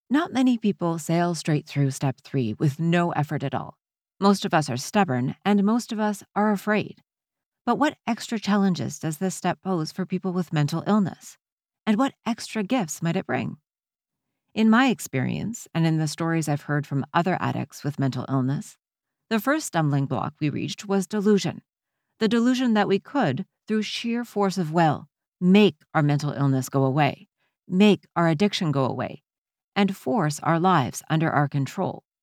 Not many people sail straight through step 3 with no effort at all. Most of us are stubborn, and most of us are afraid. But what extra challenges does this step pose for people with mental illness? And what extra gifts might it bring? In my experience, and in the stories I've heard from other addicts with mental illness, the first stumbling block we reached was delusion. The delusion that we could, through sheer force of will, make our mental illness go away, make our addiction go away, and force our lives under our control.